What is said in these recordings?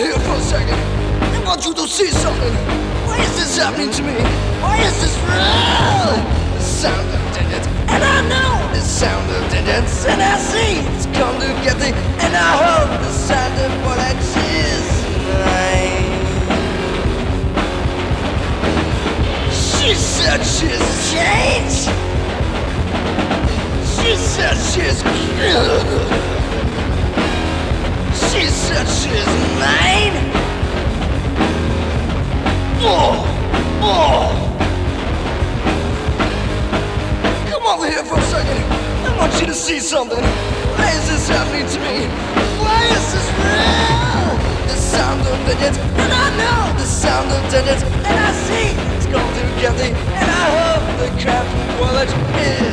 here for a second. I want you to see something. Why is this happening to me? Why is this real? The sound of digits, and I know the sound of digits, and I see it's come together, and I hope the sound of what I choose. She said she's changed. She said she's She said she's mine. Come over here for a second. I want you to see something. Why is this happening to me? Why is this real? The sound of digits, and I know the sound of digits, and I see it's come together, and I hope the craft wallet is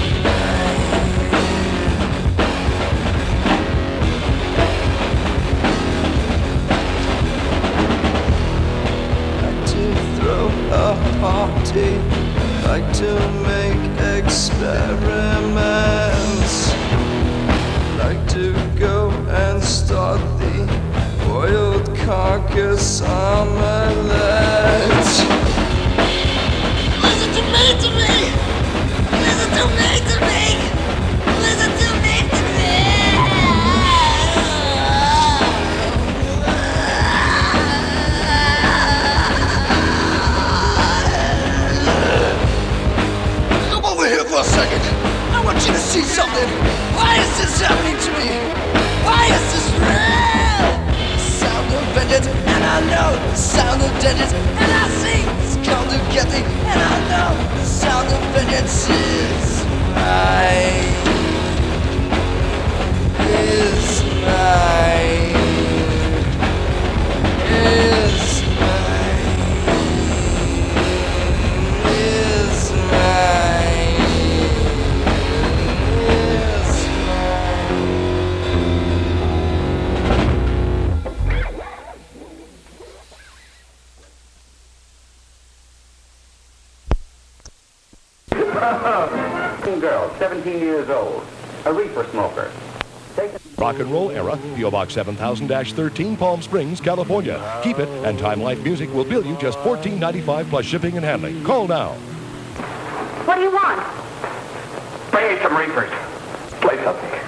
a party, like to make experiments, like to go and start the boiled carcass omelette. Listen to me, to me. Listen to me, to me. Listen to me, to me. For a second, I want you to see something. Why is this happening to me? Why is this real? The sound of vengeance, and I know the sound of vengeance, and I see it's come together, and I know the sound of vengeance is mine. Is mine. Is mine. Is mine. Girl, 17 years old, a reefer smoker. Rock and Roll Era, P.O. Box 7000-13, Palm Springs, California. Keep it, and Time Life Music will bill you just $14.95 plus shipping and handling. Call now. What do you want? Bring me some reefers. Play something.